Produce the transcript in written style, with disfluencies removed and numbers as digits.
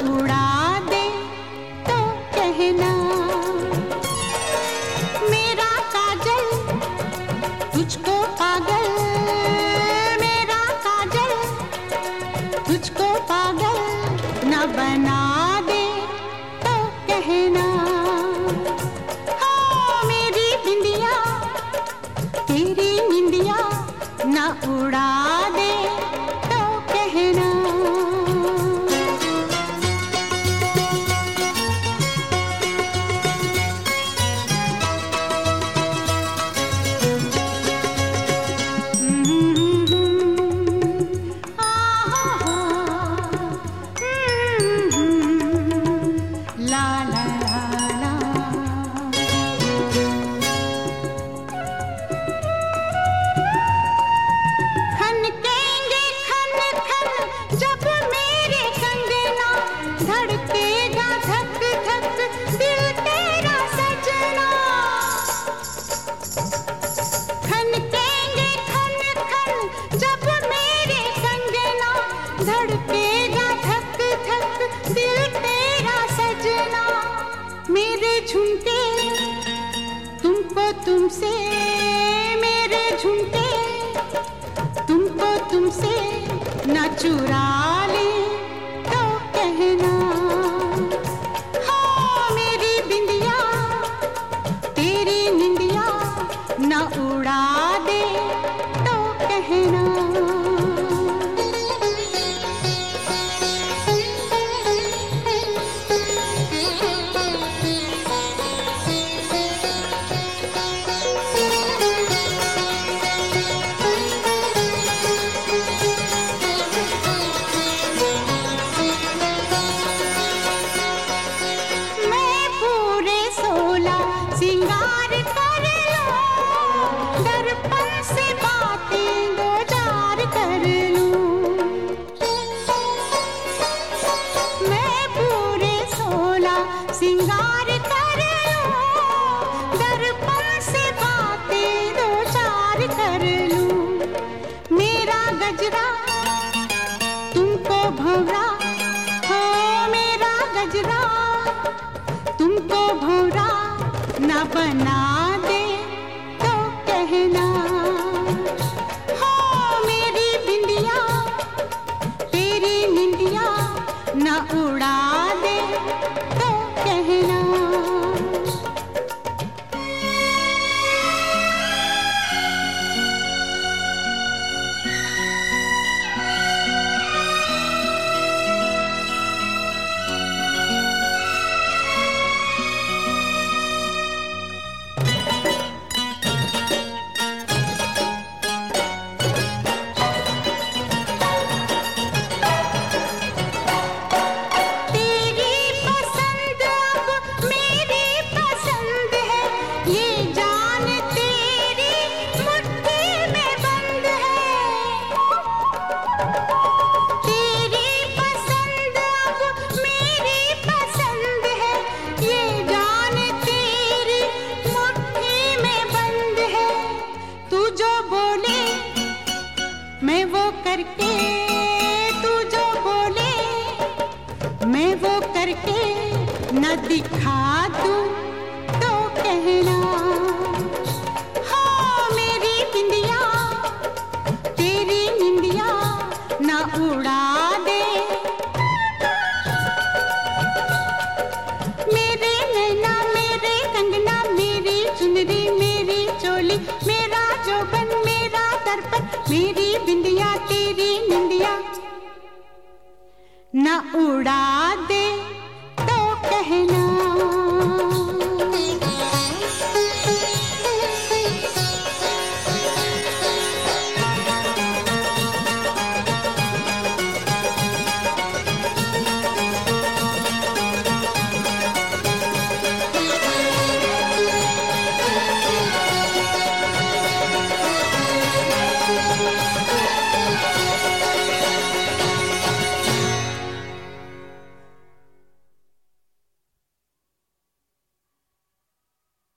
उड़ा दे तो कहना। मेरा काजल तुझको पागल, मेरा काजल तुझको पागल न बना दे तो कहना। हाँ मेरी बिंदिया तेरी निंदिया न उड़ा दे तो कहना। ला ला ला खनकेंगे खन खन जब मेरे कंगना, धड़केगा धक धक दिल तेरा सजना। खनकेंगे खन खन जब मेरे कंगना, धड़केगा धक धक दिल तेरा सजना। मेरे झुमके तुमको तुमसे, मेरे झुमके तुमको तुमसे न चुरा ले तो कहना। हाँ मेरी बिंदिया तेरी निंदिया न उड़ा दे तो कहना। सिंगार कर लो, दर्पण से बातें दो चार कर लूं। मैं पूरे 16 सिंगार कर लो, दर्पण से बातें दो चार कर लूं। मेरा गजरा तुमको भंवरा, हो मेरा गजरा तुमको भंवरा न बना दे तो कहना। हाँ मेरी बिंदिया तेरी निंदिया न उड़ा दे तो कहना। मैं वो करके, तू जो बोले मैं वो करके न दिखा दूं तो कहना। हाँ मेरी बिंदिया तेरी निंदिया न उड़ा दे। मेरे नैना मेरे कंगना, मेरी चुनरी मेरी चोली, मेरा जोबन मेरा दर्पण, मेरी बिंदिया तेरी निंदिया न उड़ा दे।